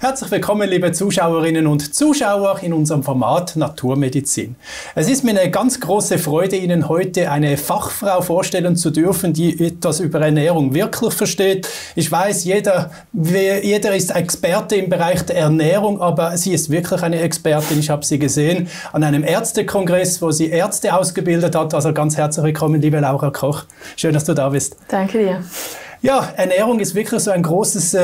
Herzlich willkommen, liebe Zuschauerinnen und Zuschauer in unserem Format Naturmedizin. Es ist mir eine ganz große Freude, Ihnen heute eine Fachfrau vorstellen zu dürfen, die etwas über Ernährung wirklich versteht. Ich weiß, jeder ist Experte im Bereich der Ernährung, aber sie ist wirklich eine Expertin. Ich habe sie gesehen an einem Ärztekongress, wo sie Ärzte ausgebildet hat. Also ganz herzlich willkommen, liebe Laura Koch. Schön, dass du da bist. Danke dir. Ja, Ernährung ist wirklich so ein großes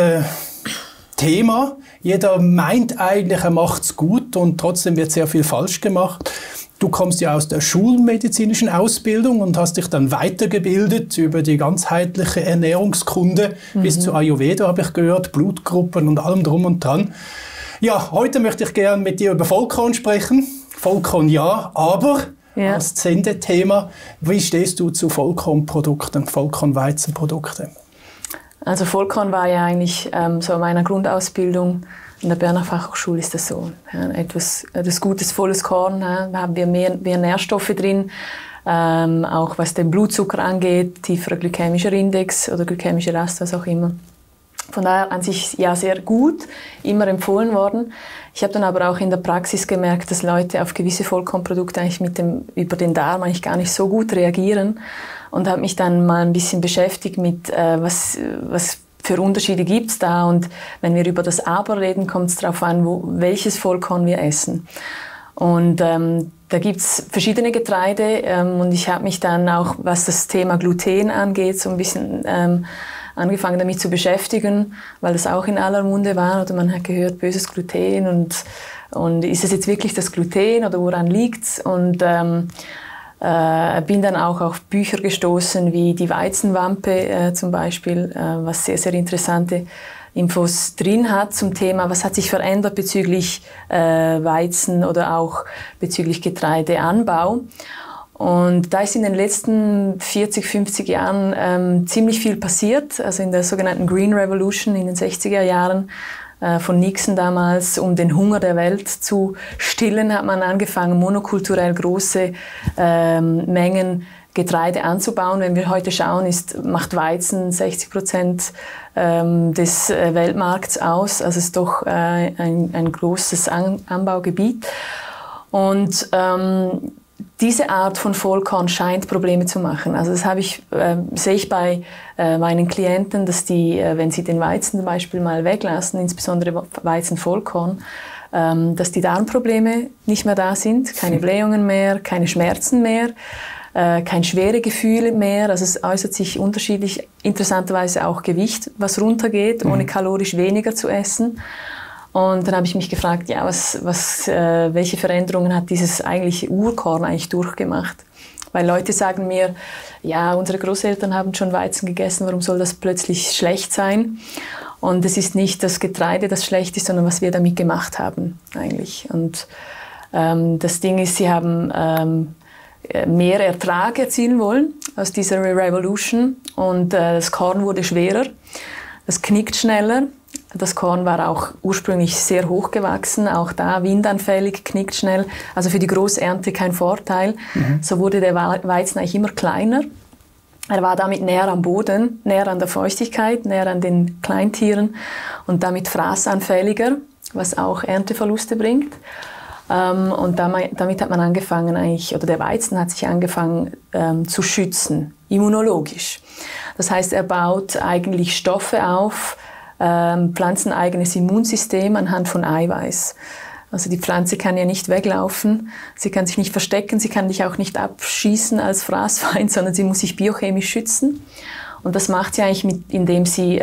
Thema. Jeder meint eigentlich, er macht's gut und trotzdem wird sehr viel falsch gemacht. Du kommst ja aus der schulmedizinischen Ausbildung und hast dich dann weitergebildet über die ganzheitliche Ernährungskunde bis zu Ayurveda, habe ich gehört, Blutgruppen und allem drum und dran. Ja, heute möchte ich gerne mit dir über Vollkorn sprechen. Vollkorn ja, aber als Sendethema, wie stehst du zu Vollkornprodukten, Vollkornweizenprodukten? Also Vollkorn war ja eigentlich so in meiner Grundausbildung an der Berner Fachhochschule ist das so. Ja, etwas gutes, volles Korn, da haben wir mehr Nährstoffe drin, auch was den Blutzucker angeht, tieferer glykämischer Index oder glykämische Last, was auch immer. Von daher an sich ja sehr gut, immer empfohlen worden. Ich habe dann aber auch in der Praxis gemerkt, dass Leute auf gewisse Vollkornprodukte eigentlich über den Darm eigentlich gar nicht so gut reagieren und habe mich dann mal ein bisschen beschäftigt mit, was für Unterschiede gibt's da, und wenn wir über das Aber reden, kommt es darauf an, welches Vollkorn wir essen. Und da gibt's verschiedene Getreide und ich habe mich dann auch, was das Thema Gluten angeht, so ein bisschen angefangen damit zu beschäftigen, weil das auch in aller Munde war, oder man hat gehört, böses Gluten, und ist es jetzt wirklich das Gluten oder woran liegt's? Und bin dann auch auf Bücher gestoßen wie die Weizenwampe zum Beispiel, was sehr, sehr interessante Infos drin hat zum Thema, was hat sich verändert bezüglich Weizen oder auch bezüglich Getreideanbau. Und da ist in den letzten 40, 50 Jahren ziemlich viel passiert, also in der sogenannten Green Revolution in den 60er Jahren von Nixon damals, um den Hunger der Welt zu stillen, hat man angefangen, monokulturell große Mengen Getreide anzubauen. Wenn wir heute schauen, macht Weizen 60% des Weltmarkts aus, also es ist doch ein großes Anbaugebiet. Und diese Art von Vollkorn scheint Probleme zu machen. Also das sehe ich bei meinen Klienten, dass die, wenn sie den Weizen zum Beispiel mal weglassen, insbesondere Weizenvollkorn, dass die Darmprobleme nicht mehr da sind, keine Blähungen mehr, keine Schmerzen mehr, kein schwere Gefühle mehr. Also es äußert sich unterschiedlich, interessanterweise auch Gewicht, was runtergeht, ohne kalorisch weniger zu essen. Und dann habe ich mich gefragt, ja, welche Veränderungen hat dieses eigentliche Urkorn eigentlich durchgemacht? Weil Leute sagen mir, ja, unsere Großeltern haben schon Weizen gegessen, warum soll das plötzlich schlecht sein? Und es ist nicht das Getreide, das schlecht ist, sondern was wir damit gemacht haben eigentlich. Und das Ding ist, sie haben mehr Ertrag erzielen wollen aus dieser Revolution, und das Korn wurde schwerer, das knickt schneller. Das Korn war auch ursprünglich sehr hoch gewachsen, auch da windanfällig, knickt schnell. Also für die Großernte kein Vorteil. So wurde der Weizen eigentlich immer kleiner. Er war damit näher am Boden, näher an der Feuchtigkeit, näher an den Kleintieren und damit fraßanfälliger, was auch Ernteverluste bringt. Und damit hat man angefangen eigentlich, oder der Weizen hat sich angefangen zu schützen, immunologisch. Das heißt, er baut eigentlich Stoffe auf, pflanzeneigenes Immunsystem anhand von Eiweiß. Also die Pflanze kann ja nicht weglaufen, sie kann sich nicht verstecken, sie kann dich auch nicht abschießen als Fraßfeind, sondern sie muss sich biochemisch schützen. Und das macht sie eigentlich, indem sie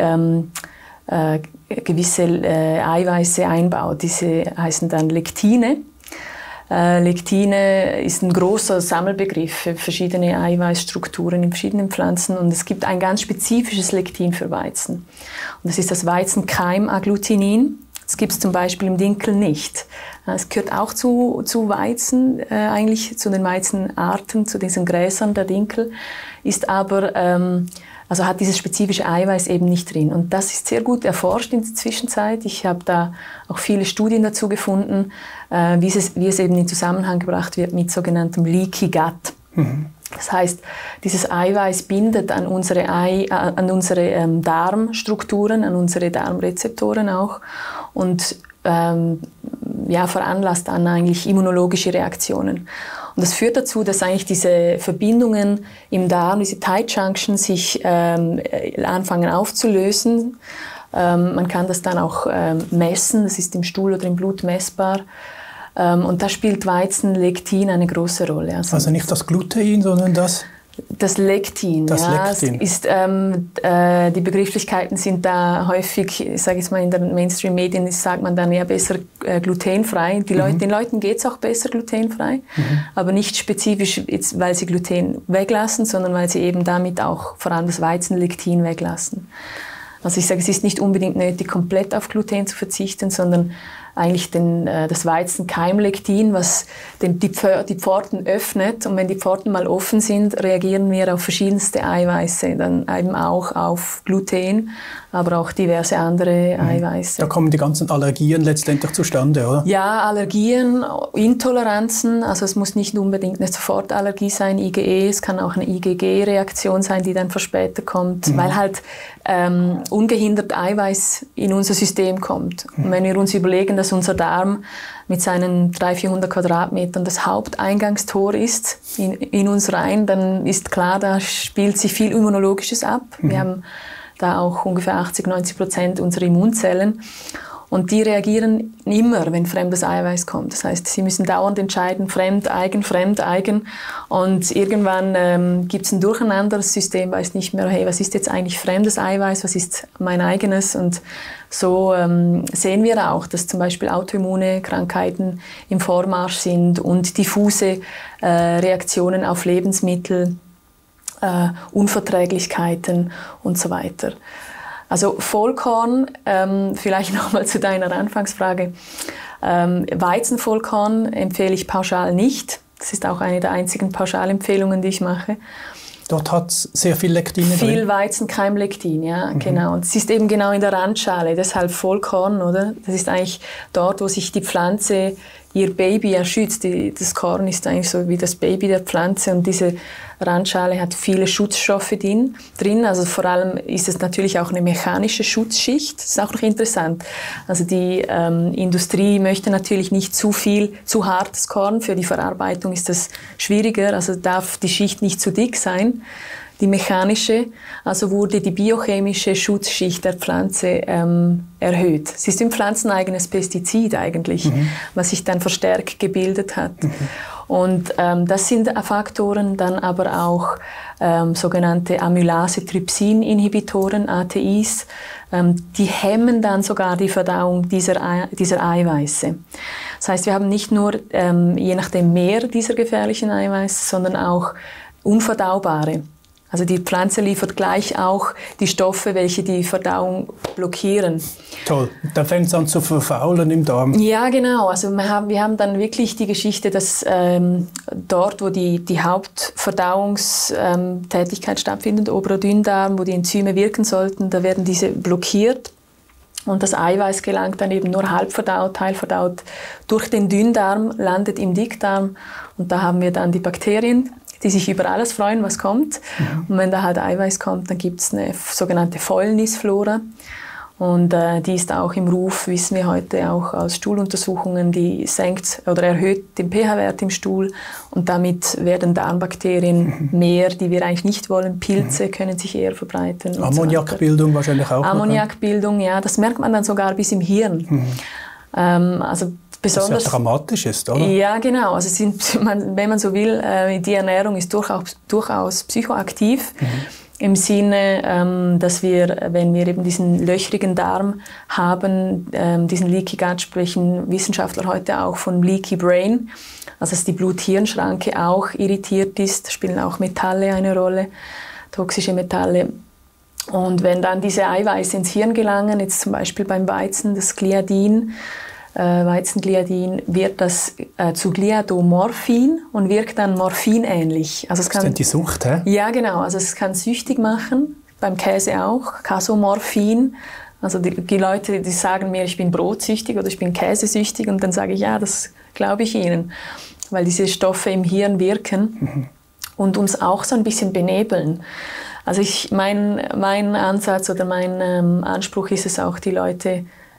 gewisse Eiweiße einbaut. Diese heißen dann Lektine. Lektine ist ein großer Sammelbegriff für verschiedene Eiweißstrukturen in verschiedenen Pflanzen, und es gibt ein ganz spezifisches Lektin für Weizen. Und das ist das Weizenkeimagglutinin. Das gibt es zum Beispiel im Dinkel nicht. Es gehört auch zu Weizen, eigentlich zu den Weizenarten, zu diesen Gräsern der Dinkel, ist aber also hat dieses spezifische Eiweiß eben nicht drin. Und das ist sehr gut erforscht in der Zwischenzeit. Ich habe da auch viele Studien dazu gefunden, wie es eben in Zusammenhang gebracht wird mit sogenanntem Leaky Gut. Das heißt, dieses Eiweiß bindet an unsere Darmstrukturen, an unsere Darmrezeptoren auch. und veranlasst dann eigentlich immunologische Reaktionen. Und das führt dazu, dass eigentlich diese Verbindungen im Darm, diese Tight Junctions, sich anfangen aufzulösen. Man kann das dann auch messen, das ist im Stuhl oder im Blut messbar. Und da spielt Weizenlektin eine große Rolle. Also nicht das Glutein, sondern das Lektin. Das ja, Lektin. Ist, die Begrifflichkeiten sind da häufig, ich sage jetzt mal in den Mainstream-Medien, sagt man dann eher besser glutenfrei. Den Leuten geht es auch besser glutenfrei, aber nicht spezifisch, jetzt, weil sie Gluten weglassen, sondern weil sie eben damit auch vor allem das Weizenlektin weglassen. Also ich sage, es ist nicht unbedingt nötig, komplett auf Gluten zu verzichten, sondern eigentlich das Weizenkeimlektin, was die Pforten öffnet. Und wenn die Pforten mal offen sind, reagieren wir auf verschiedenste Eiweiße, dann eben auch auf Gluten, aber auch diverse andere Eiweiße. Da kommen die ganzen Allergien letztendlich zustande, oder? Ja, Allergien, Intoleranzen, also es muss nicht unbedingt eine Sofortallergie sein, IgE, es kann auch eine IgG-Reaktion sein, die dann verspätet kommt, weil halt ungehindert Eiweiß in unser System kommt. Und wenn wir uns überlegen, dass unser Darm mit seinen 300-400 Quadratmetern das Haupteingangstor ist in uns rein, dann ist klar, da spielt sich viel Immunologisches ab. Wir haben da auch ungefähr 80-90% unserer Immunzellen. Und die reagieren immer, wenn fremdes Eiweiß kommt. Das heißt, sie müssen dauernd entscheiden, fremd, eigen. Und irgendwann gibt es ein Durcheinander. Das System weiß nicht mehr, hey, was ist jetzt eigentlich fremdes Eiweiß, was ist mein eigenes? Und so sehen wir auch, dass zum Beispiel autoimmune Krankheiten im Vormarsch sind und diffuse Reaktionen auf Lebensmittel, Unverträglichkeiten und so weiter. Also Vollkorn, vielleicht nochmal zu deiner Anfangsfrage. Weizenvollkorn empfehle ich pauschal nicht. Das ist auch eine der einzigen Pauschalempfehlungen, die ich mache. Dort hat es sehr viel Lektine drin. Viel Weizenkeimlektin, ja, genau. Und es ist eben genau in der Randschale, deshalb Vollkorn, oder? Das ist eigentlich dort, wo sich die Pflanze ihr Baby erschützt. Das Korn ist eigentlich so wie das Baby der Pflanze und diese Randschale hat viele Schutzstoffe drin. Also vor allem ist es natürlich auch eine mechanische Schutzschicht. Das ist auch noch interessant. Also die Industrie möchte natürlich nicht zu hartes Korn. Für die Verarbeitung ist das schwieriger. Also darf die Schicht nicht zu dick sein. Die mechanische, also wurde die biochemische Schutzschicht der Pflanze erhöht. Es ist ein pflanzeneigenes Pestizid eigentlich, was sich dann verstärkt gebildet hat. Und das sind Faktoren, dann aber auch sogenannte Amylase-Trypsin-Inhibitoren, ATIs, die hemmen dann sogar die Verdauung dieser Eiweiße. Das heißt, wir haben nicht nur je nachdem mehr dieser gefährlichen Eiweiße, sondern auch unverdaubare. Also die Pflanze liefert gleich auch die Stoffe, welche die Verdauung blockieren. Toll. Dann fängt es an zu verfaulen im Darm. Ja, genau. Also wir haben dann wirklich die Geschichte, dass dort, wo die Hauptverdauungstätigkeit stattfindet, oberer Dünndarm, wo die Enzyme wirken sollten, da werden diese blockiert. Und das Eiweiß gelangt dann eben nur halb verdaut, teilverdaut durch den Dünndarm, landet im Dickdarm. Und da haben wir dann die Bakterien, die sich über alles freuen, was kommt. Und wenn da halt Eiweiß kommt, dann gibt es eine sogenannte Fäulnisflora. Und die ist auch im Ruf, wissen wir heute auch aus Stuhluntersuchungen, die senkt oder erhöht den pH-Wert im Stuhl. Und damit werden Darmbakterien mehr, die wir eigentlich nicht wollen. Pilze können sich eher verbreiten. Ammoniakbildung wahrscheinlich auch. Ammoniakbildung, ja, das merkt man dann sogar bis im Hirn. Also besonders, was ja dramatisch ist, oder? Ja, genau. Also wenn man so will, die Ernährung ist durchaus psychoaktiv. Im Sinne, dass wir, wenn wir eben diesen löchrigen Darm haben, diesen Leaky Gut, sprechen Wissenschaftler heute auch von Leaky Brain, also dass die Blut-Hirn-Schranke auch irritiert ist, spielen auch Metalle eine Rolle, toxische Metalle. Und wenn dann diese Eiweiße ins Hirn gelangen, jetzt zum Beispiel beim Weizen, das Gliadin, Weizengliadin, wird das zu Gliadomorphin und wirkt dann morphinähnlich. Also es kann, das ist die Sucht, hä? Ja, genau. Also es kann süchtig machen, beim Käse auch, Casomorphin. Also die Leute, die sagen mir, ich bin brotsüchtig oder ich bin käsesüchtig und dann sage ich, ja, das glaube ich Ihnen, weil diese Stoffe im Hirn wirken und uns auch so ein bisschen benebeln. Also mein Ansatz oder mein Anspruch ist es auch, die Leute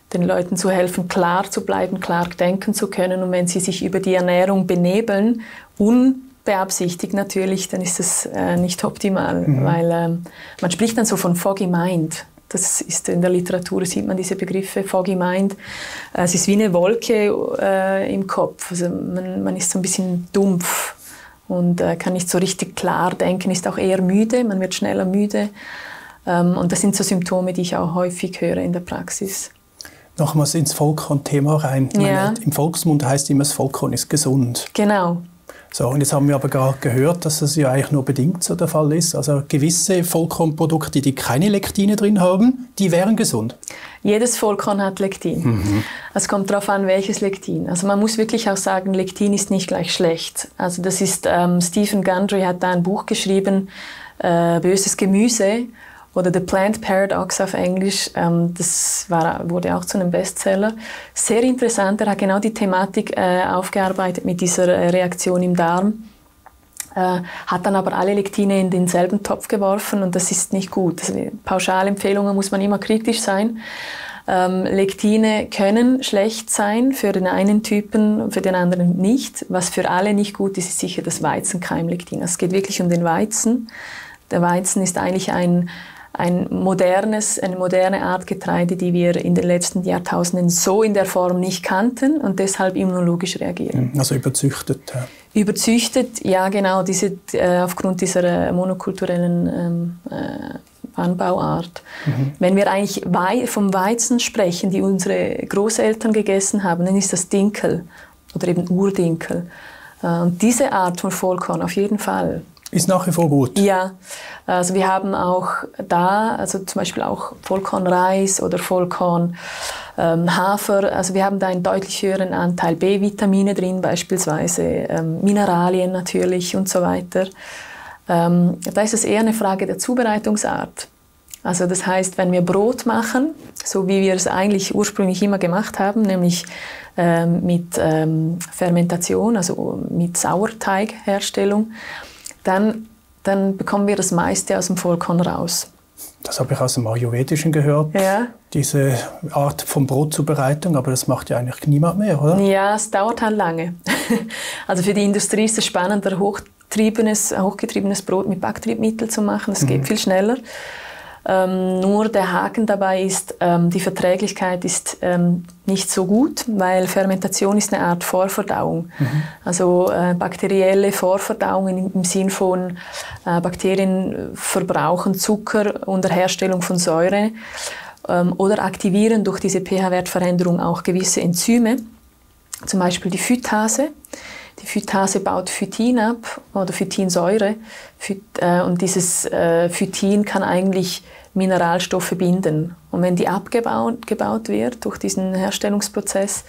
den Leuten zu helfen, klar zu bleiben, klar denken zu können. Und wenn sie sich über die Ernährung benebeln, unbeabsichtigt natürlich, dann ist das nicht optimal, weil man spricht dann so von Foggy Mind. Das ist in der Literatur, sieht man diese Begriffe, Foggy Mind. Es ist wie eine Wolke im Kopf. Also man ist so ein bisschen dumpf und kann nicht so richtig klar denken, ist auch eher müde, man wird schneller müde. Und das sind so Symptome, die ich auch häufig höre in der Praxis. Nochmals ins Vollkorn-Thema rein. Ja. Im Volksmund heißt immer, das Vollkorn ist gesund. Genau. So, und jetzt haben wir aber gerade gehört, dass das ja eigentlich nur bedingt so der Fall ist. Also gewisse Vollkornprodukte, die keine Lektine drin haben, die wären gesund. Jedes Vollkorn hat Lektin. Es kommt darauf an, welches Lektin. Also man muss wirklich auch sagen, Lektin ist nicht gleich schlecht. Also das ist, Stephen Gundry hat da ein Buch geschrieben, Böses Gemüse, oder The Plant Paradox auf Englisch, wurde auch zu einem Bestseller. Sehr interessant, er hat genau die Thematik aufgearbeitet mit dieser Reaktion im Darm, hat dann aber alle Lektine in denselben Topf geworfen und das ist nicht gut. Also Pauschalempfehlungen muss man immer kritisch sein. Lektine können schlecht sein für den einen Typen, für den anderen nicht. Was für alle nicht gut ist, ist sicher das Weizenkeimlektin. Also es geht wirklich um den Weizen. Der Weizen ist eigentlich eine moderne Art Getreide, die wir in den letzten Jahrtausenden so in der Form nicht kannten und deshalb immunologisch reagieren. Also überzüchtet. Ja. Überzüchtet, ja genau, aufgrund dieser monokulturellen Anbauart. Wenn wir eigentlich vom Weizen sprechen, die unsere Großeltern gegessen haben, dann ist das Dinkel oder eben Urdinkel. Und diese Art von Vollkorn auf jeden Fall. Ist nach wie vor gut? Ja, also wir haben auch da, also zum Beispiel auch Vollkornreis oder Vollkornhafer, also wir haben da einen deutlich höheren Anteil B-Vitamine drin, beispielsweise Mineralien natürlich und so weiter. Da ist es eher eine Frage der Zubereitungsart. Also das heißt, wenn wir Brot machen, so wie wir es eigentlich ursprünglich immer gemacht haben, nämlich mit Fermentation, also mit Sauerteigherstellung, dann bekommen wir das meiste aus dem Vollkorn raus. Das habe ich aus dem Ayurvedischen gehört, ja. Diese Art von Brotzubereitung, aber das macht ja eigentlich niemand mehr, oder? Ja, es dauert halt lange. Also für die Industrie ist es spannender, hochgetriebenes Brot mit Backtriebmittel zu machen, das geht viel schneller. Nur der Haken dabei ist, die Verträglichkeit ist nicht so gut, weil Fermentation ist eine Art Vorverdauung. Also bakterielle Vorverdauung im Sinn von Bakterien verbrauchen Zucker unter Herstellung von Säure oder aktivieren durch diese pH-Wertveränderung auch gewisse Enzyme, zum Beispiel die Phytase. Die Phytase baut Phytin ab oder Phytinsäure und dieses Phytin kann eigentlich Mineralstoffe binden. Und wenn die abgebaut wird durch diesen Herstellungsprozess,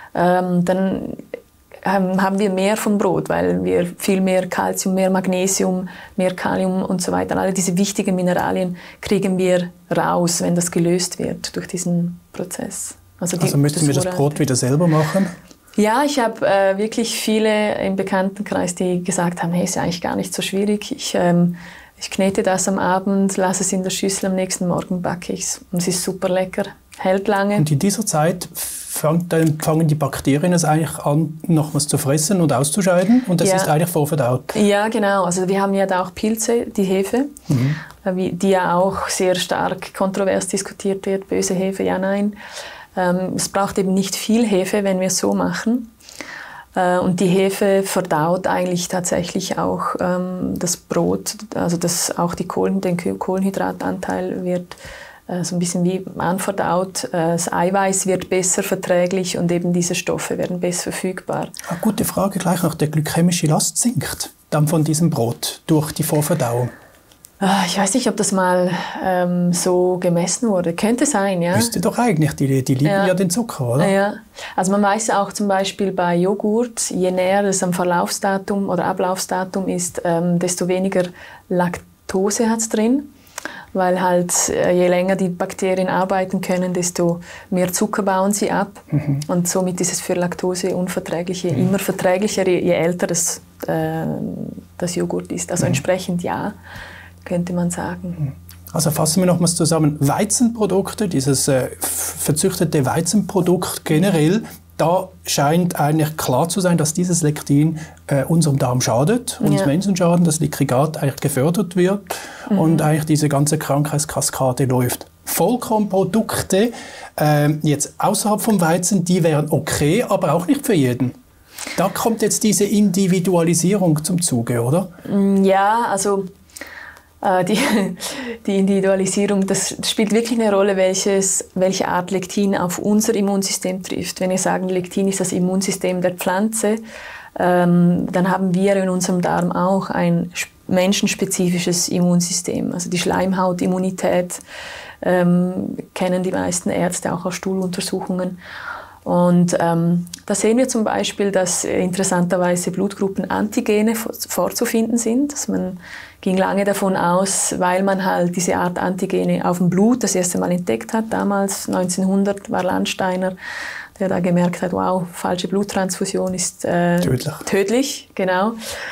dann haben wir mehr vom Brot, weil wir viel mehr Calcium, mehr Magnesium, mehr Kalium und so weiter. Alle diese wichtigen Mineralien kriegen wir raus, wenn das gelöst wird durch diesen Prozess. Also müssten wir das Brot wieder selber machen? Ja, ich habe wirklich viele im Bekanntenkreis, die gesagt haben, hey, ist ja eigentlich gar nicht so schwierig. Ich knete das am Abend, lasse es in der Schüssel, am nächsten Morgen backe ich es. Und es ist super lecker, hält lange. Und in dieser Zeit fangen die Bakterien es eigentlich an, nochmals zu fressen und auszuscheiden und das ist eigentlich vorverdaut. Ja, genau. Also wir haben ja da auch Pilze, die Hefe, die ja auch sehr stark kontrovers diskutiert wird. Böse Hefe, ja, nein. Es braucht eben nicht viel Hefe, wenn wir es so machen. Und die Hefe verdaut eigentlich tatsächlich auch das Brot, also auch den Kohlenhydratanteil wird so ein bisschen wie anverdaut. Das Eiweiß wird besser verträglich und eben diese Stoffe werden besser verfügbar. Eine gute Frage gleich noch. Der glykämische Last sinkt dann von diesem Brot durch die Vorverdauung. Ich weiß nicht, ob das mal so gemessen wurde. Könnte sein, ja. Müsste doch eigentlich. Die lieben ja den Zucker, oder? Ja. Also man weiß auch zum Beispiel bei Joghurt, je näher es am Verlaufsdatum oder Ablaufsdatum ist, desto weniger Laktose hat es drin. Weil halt je länger die Bakterien arbeiten können, desto mehr Zucker bauen sie ab. Und somit ist es für Laktose unverträgliche immer verträglicher, je älter das Joghurt ist. Also entsprechend ja, könnte man sagen. Also fassen wir nochmals zusammen. Weizenprodukte, dieses verzüchtete Weizenprodukt generell, da scheint eigentlich klar zu sein, dass dieses Lektin unserem Darm schadet, uns Menschen schaden, dass Liquigat eigentlich gefördert wird und eigentlich diese ganze Krankheitskaskade läuft. Vollkornprodukte, jetzt außerhalb vom Weizen, die wären okay, aber auch nicht für jeden. Da kommt jetzt diese Individualisierung zum Zuge, oder? Ja, also die Individualisierung, das spielt wirklich eine Rolle, welche Art Lektin auf unser Immunsystem trifft. Wenn wir sagen, Lektin ist das Immunsystem der Pflanze, dann haben wir in unserem Darm auch ein menschenspezifisches Immunsystem. Also die Schleimhautimmunität kennen die meisten Ärzte auch aus Stuhluntersuchungen. Und da sehen wir zum Beispiel, dass interessanterweise Blutgruppenantigene vorzufinden sind. Dass man ging lange davon aus, weil man halt diese Art Antigene auf dem Blut das erste Mal entdeckt hat. Damals, 1900, war Landsteiner, der da gemerkt hat, wow, falsche Bluttransfusion ist tödlich. Genau.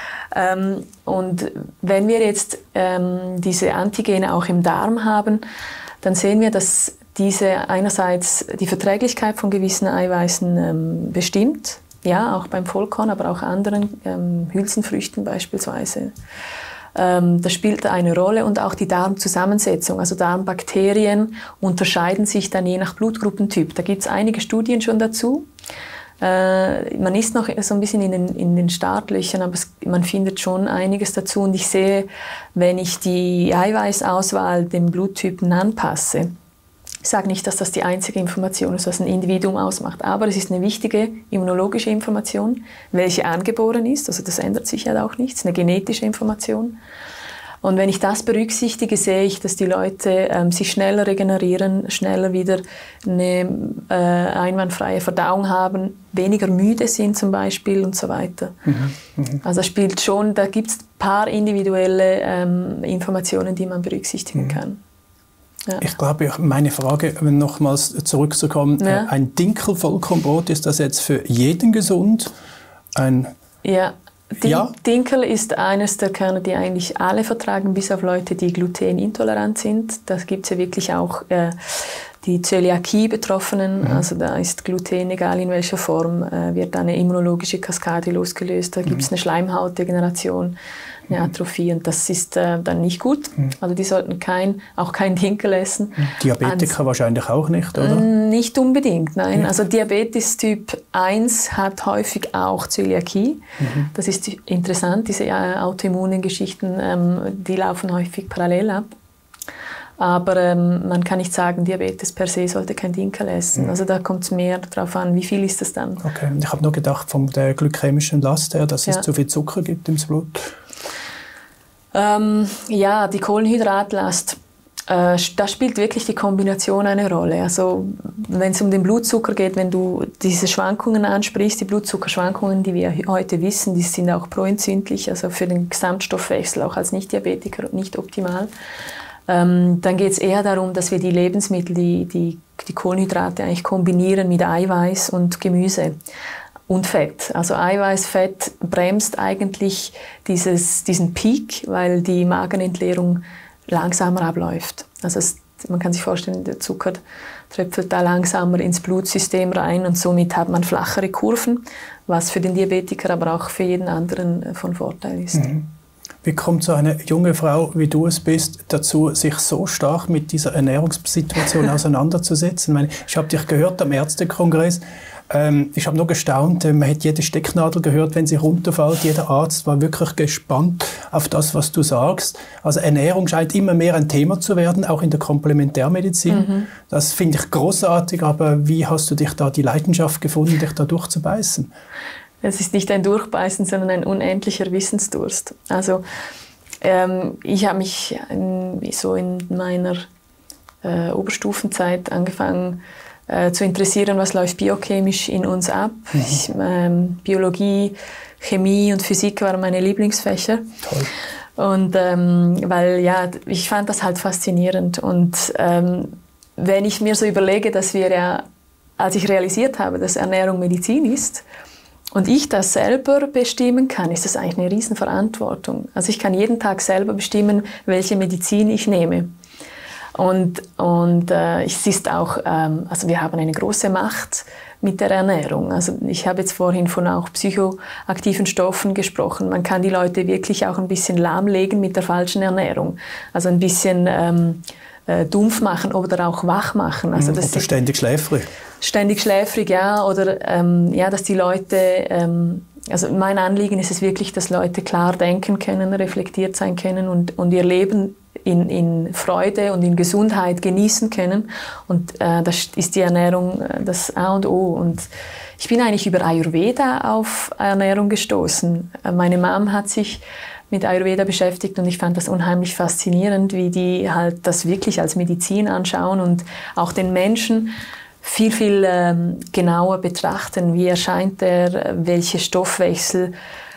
Und wenn wir jetzt diese Antigene auch im Darm haben, dann sehen wir, dass diese einerseits die Verträglichkeit von gewissen Eiweißen bestimmt, ja, auch beim Vollkorn, aber auch anderen Hülsenfrüchten beispielsweise. Das spielt eine Rolle und auch die Darmzusammensetzung. Also Darmbakterien unterscheiden sich dann je nach Blutgruppentyp. Da gibt es einige Studien schon dazu. Man ist noch so ein bisschen in den Startlöchern, aber man findet schon einiges dazu. Und ich sehe, wenn ich die Eiweißauswahl dem Bluttypen anpasse, ich sage nicht, dass das die einzige Information ist, was ein Individuum ausmacht, aber es ist eine wichtige immunologische Information, welche angeboren ist, also das ändert sich ja auch nichts, eine genetische Information. Und wenn ich das berücksichtige, sehe ich, dass die Leute sich schneller regenerieren, schneller wieder eine einwandfreie Verdauung haben, weniger müde sind zum Beispiel und so weiter. Also das spielt schon, da gibt es ein paar individuelle Informationen, die man berücksichtigen kann. Ja. Ich glaube, meine Frage, nochmals zurückzukommen, ein Dinkel-Vollkornbrot, ist das jetzt für jeden gesund? Dinkel ist eines der Körner, die eigentlich alle vertragen, bis auf Leute, die glutenintolerant sind. Da gibt es ja wirklich auch die Zöliakie-Betroffenen, also da ist Gluten, egal in welcher Form, wird eine immunologische Kaskade losgelöst, da gibt es eine Schleimhautdegeneration, eine Atrophie und das ist dann nicht gut. Also die sollten auch kein Dinkel essen. Diabetiker wahrscheinlich auch nicht, oder? Nicht unbedingt, nein. Ja. Also Diabetes Typ 1 hat häufig auch Zöliakie. Das ist interessant, diese autoimmunen Geschichten, die laufen häufig parallel ab. Aber man kann nicht sagen, Diabetes per se sollte kein Dinkel essen. Also da kommt es mehr darauf an, wie viel ist es dann. Okay, ich habe nur gedacht, von der glykämischen Last her, dass es zu viel Zucker gibt im Blut. Die Kohlenhydratlast, da spielt wirklich die Kombination eine Rolle. Also wenn es um den Blutzucker geht, wenn du diese Schwankungen ansprichst, die Blutzuckerschwankungen, die wir heute wissen, die sind auch proentzündlich, also für den Gesamtstoffwechsel auch als Nicht-Diabetiker nicht optimal. Dann geht es eher darum, dass wir die Lebensmittel, die Kohlenhydrate eigentlich kombinieren mit Eiweiß und Gemüse. Und Fett. Also Eiweiß, Fett bremst eigentlich diesen Peak, weil die Magenentleerung langsamer abläuft. Also man kann sich vorstellen, der Zucker tröpfelt da langsamer ins Blutsystem rein und somit hat man flachere Kurven, was für den Diabetiker, aber auch für jeden anderen von Vorteil ist. Wie kommt so eine junge Frau, wie du es bist, dazu, sich so stark mit dieser Ernährungssituation auseinanderzusetzen? Ich habe dich gehört am Ärztekongress. Ich habe nur gestaunt, man hat jede Stecknadel gehört, wenn sie runterfällt. Jeder Arzt war wirklich gespannt auf das, was du sagst. Also Ernährung scheint immer mehr ein Thema zu werden, auch in der Komplementärmedizin. Das finde ich großartig, aber wie hast du dich da die Leidenschaft gefunden, dich da durchzubeißen? Es ist nicht ein Durchbeißen, sondern ein unendlicher Wissensdurst. Also ich habe mich so in meiner Oberstufenzeit angefangen zu interessieren, was läuft biochemisch in uns ab. Biologie, Chemie und Physik waren meine Lieblingsfächer. Toll. Und ich fand das halt faszinierend. Und wenn ich mir so überlege, dass als ich realisiert habe, dass Ernährung Medizin ist und ich das selber bestimmen kann, ist das eigentlich eine Riesenverantwortung. Also ich kann jeden Tag selber bestimmen, welche Medizin ich nehme. Es ist auch, also wir haben eine große Macht mit der Ernährung. Also ich habe jetzt vorhin von auch psychoaktiven Stoffen gesprochen. Man kann die Leute wirklich auch ein bisschen lahmlegen mit der falschen Ernährung. Also ein bisschen dumpf machen oder auch wach machen. Also das oder ständig schläfrig. Ständig schläfrig, ja. Oder dass die Leute, also mein Anliegen ist es wirklich, dass Leute klar denken können, reflektiert sein können und ihr Leben in Freude und in Gesundheit genießen können. Und das ist die Ernährung das A und O. Und ich bin eigentlich über Ayurveda auf Ernährung gestoßen. Meine Mom hat sich mit Ayurveda beschäftigt und ich fand das unheimlich faszinierend, wie die halt das wirklich als Medizin anschauen und auch den Menschen viel, viel genauer betrachten. Wie erscheint er, welchen Stoffwechsel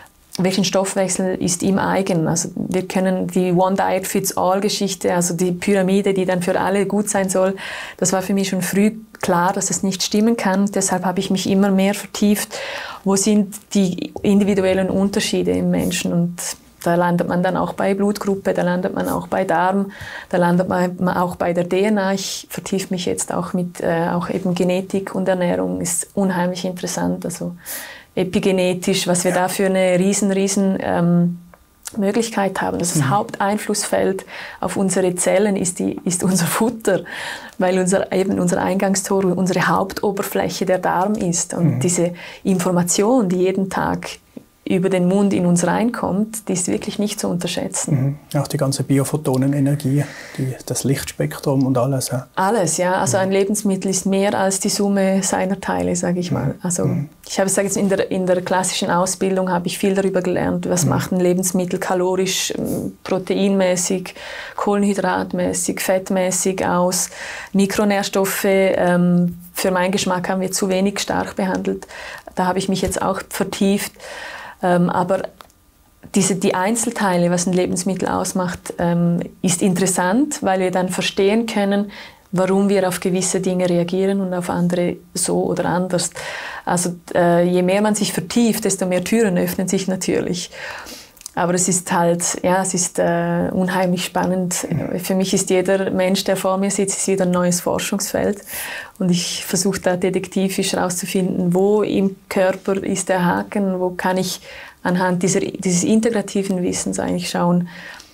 ist ihm eigen. Also wir können die One-Diet-Fits-All-Geschichte, also die Pyramide, die dann für alle gut sein soll, das war für mich schon früh klar, dass es nicht stimmen kann. Deshalb habe ich mich immer mehr vertieft, wo sind die individuellen Unterschiede im Menschen. Und da landet man dann auch bei Blutgruppe, da landet man auch bei Darm, da landet man auch bei der DNA. Ich vertiefe mich jetzt auch mit auch eben Genetik und Ernährung, ist unheimlich interessant. Also epigenetisch, was wir da für eine riesen Möglichkeit haben. Das Haupteinflussfeld auf unsere Zellen ist unser Futter, weil unser Eingangstor, unsere Hauptoberfläche der Darm ist. Und diese Information, die jeden Tag über den Mund in uns reinkommt, die ist wirklich nicht zu unterschätzen. Auch die ganze Biophotonenenergie, das Lichtspektrum und alles. Ja. Alles, ja. Also ein Lebensmittel ist mehr als die Summe seiner Teile, sage ich mal. Also ich habe jetzt in der klassischen Ausbildung habe ich viel darüber gelernt, was macht ein Lebensmittel kalorisch, proteinmäßig, kohlenhydratmäßig, fettmäßig aus, Mikronährstoffe. Für meinen Geschmack haben wir zu wenig stark behandelt. Da habe ich mich jetzt auch vertieft. Aber die Einzelteile, was ein Lebensmittel ausmacht, ist interessant, weil wir dann verstehen können, warum wir auf gewisse Dinge reagieren und auf andere so oder anders. Also je mehr man sich vertieft, desto mehr Türen öffnen sich natürlich. Aber es ist halt, unheimlich spannend. Für mich ist jeder Mensch, der vor mir sitzt, ist wieder ein neues Forschungsfeld. Und ich versuche da detektivisch herauszufinden, wo im Körper ist der Haken, wo kann ich anhand dieses integrativen Wissens eigentlich schauen,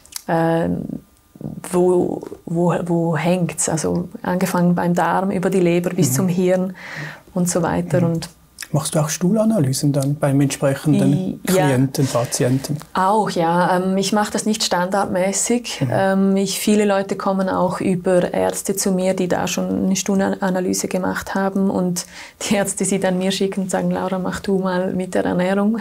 wo hängt es. Also angefangen beim Darm, über die Leber bis zum Hirn und so weiter. Und machst du auch Stuhlanalysen dann beim entsprechenden Klienten, Patienten? Auch, ja. Ich mache das nicht standardmäßig. Viele Leute kommen auch über Ärzte zu mir, die da schon eine Stuhlanalyse gemacht haben und die Ärzte, die dann mir schicken und sagen, Laura, mach du mal mit der Ernährung.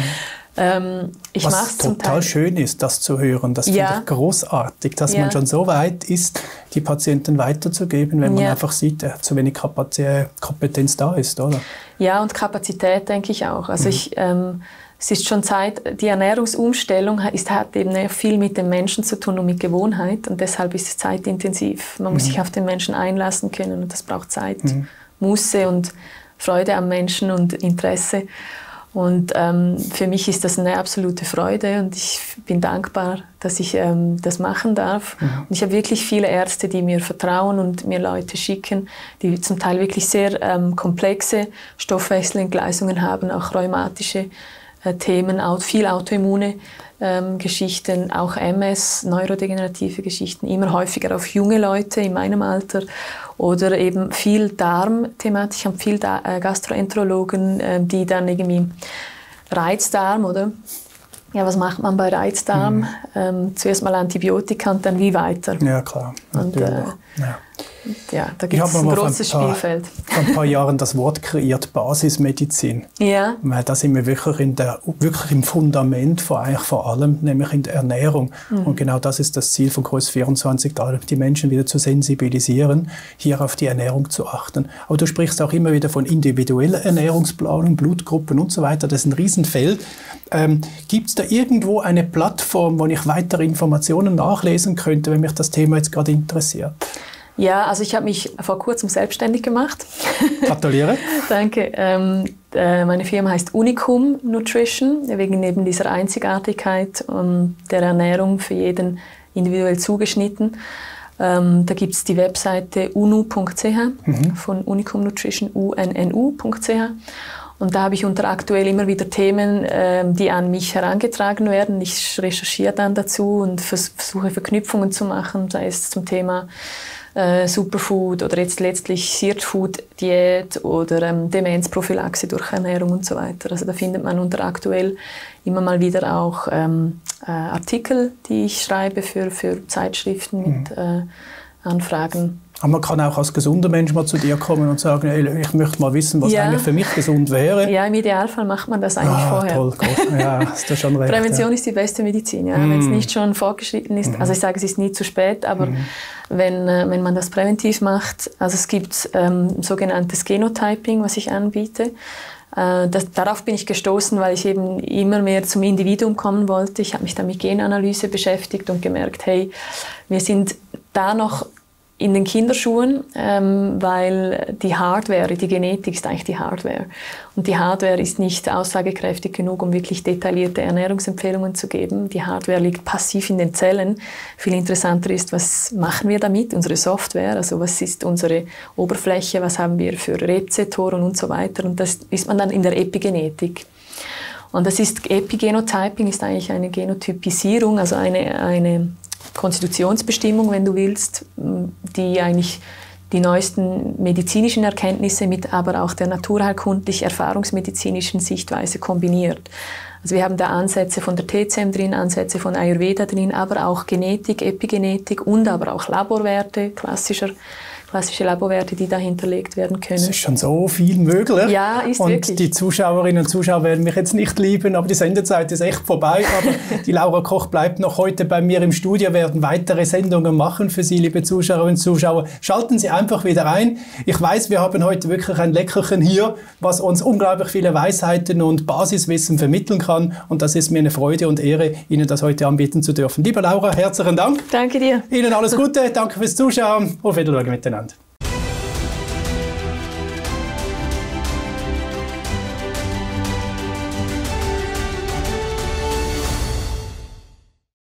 Was total schön ist, das zu hören. Das finde ich großartig, dass man schon so weit ist, die Patienten weiterzugeben, wenn man einfach sieht, zu wenig Kompetenz da ist, oder? Ja, und Kapazität denke ich auch. Also es ist schon Zeit, die Ernährungsumstellung hat eben viel mit dem Menschen zu tun und mit Gewohnheit und deshalb ist es zeitintensiv. Man muss sich auf den Menschen einlassen können und das braucht Zeit, Muße und Freude am Menschen und Interesse. Und für mich ist das eine absolute Freude und ich bin dankbar, dass ich das machen darf. Und ich habe wirklich viele Ärzte, die mir vertrauen und mir Leute schicken, die zum Teil wirklich sehr komplexe Stoffwechselentgleisungen haben, auch rheumatische Themen, viel autoimmune Geschichten, auch MS, neurodegenerative Geschichten, immer häufiger auf junge Leute in meinem Alter oder eben viel Darmthematik. Ich habe viel Gastroenterologen, die dann irgendwie Reizdarm oder ja, was macht man bei Reizdarm? Zuerst mal Antibiotika und dann wie weiter? Ja, klar. Und, da gibt es ein großes Spielfeld. Vor ein paar Jahren das Wort kreiert, Basismedizin. Ja. Weil da sind wir wirklich im Fundament vor allem, nämlich in der Ernährung. Und genau das ist das Ziel von Kurs 24, die Menschen wieder zu sensibilisieren, hier auf die Ernährung zu achten. Aber du sprichst auch immer wieder von individueller Ernährungsplanung, Blutgruppen und so weiter. Das ist ein Riesenfeld. Gibt es da irgendwo eine Plattform, wo ich weitere Informationen nachlesen könnte, wenn mich das Thema jetzt gerade interessiert? Ja, also ich habe mich vor kurzem selbstständig gemacht. Gratuliere. Danke. Meine Firma heißt Unicum Nutrition, wegen eben dieser Einzigartigkeit und der Ernährung für jeden individuell zugeschnitten. Da gibt es die Webseite unu.ch von Unicum Nutrition, unnu.ch. Und da habe ich aktuell immer wieder Themen, die an mich herangetragen werden. Ich recherchiere dann dazu und versuche Verknüpfungen zu machen, sei es zum Thema Superfood oder jetzt letztlich Seared-Food-Diät oder Demenzprophylaxe durch Ernährung und so weiter. Also da findet man aktuell immer mal wieder auch Artikel, die ich schreibe für Zeitschriften mit Anfragen. Aber man kann auch als gesunder Mensch mal zu dir kommen und sagen, hey, ich möchte mal wissen, was eigentlich für mich gesund wäre. Ja, im Idealfall macht man das eigentlich vorher. Toll, gut. Ja, hast du schon recht. Prävention ist die beste Medizin, ja. Wenn es nicht schon fortgeschritten ist. Also ich sage, es ist nie zu spät, aber wenn man das präventiv macht, also es gibt sogenanntes Genotyping, was ich anbiete. Darauf bin ich gestoßen, weil ich eben immer mehr zum Individuum kommen wollte. Ich habe mich dann mit Genanalyse beschäftigt und gemerkt, hey, wir sind da noch in den Kinderschuhen, weil die Hardware, die Genetik ist eigentlich die Hardware. Und die Hardware ist nicht aussagekräftig genug, um wirklich detaillierte Ernährungsempfehlungen zu geben. Die Hardware liegt passiv in den Zellen. Viel interessanter ist, was machen wir damit, unsere Software, also was ist unsere Oberfläche, was haben wir für Rezeptoren und so weiter. Und das ist man dann in der Epigenetik. Und das ist Epigenotyping, ist eigentlich eine Genotypisierung, also eine Konstitutionsbestimmung, wenn du willst, die eigentlich die neuesten medizinischen Erkenntnisse mit aber auch der naturheilkundlich-erfahrungsmedizinischen Sichtweise kombiniert. Also wir haben da Ansätze von der TCM drin, Ansätze von Ayurveda drin, aber auch Genetik, Epigenetik und aber auch Laborwerte, klassische Laborwerte, die da hinterlegt werden können. Es ist schon so viel möglich. Ja, ist und wirklich. Die Zuschauerinnen und Zuschauer werden mich jetzt nicht lieben, aber die Sendezeit ist echt vorbei. Aber die Laura Koch bleibt noch heute bei mir im Studio, werden weitere Sendungen machen für Sie, liebe Zuschauerinnen und Zuschauer. Schalten Sie einfach wieder ein. Ich weiß, wir haben heute wirklich ein Leckerchen hier, was uns unglaublich viele Weisheiten und Basiswissen vermitteln kann. Und das ist mir eine Freude und Ehre, Ihnen das heute anbieten zu dürfen. Liebe Laura, herzlichen Dank. Danke dir. Ihnen alles Gute, danke fürs Zuschauen. Auf Wiedersehen miteinander.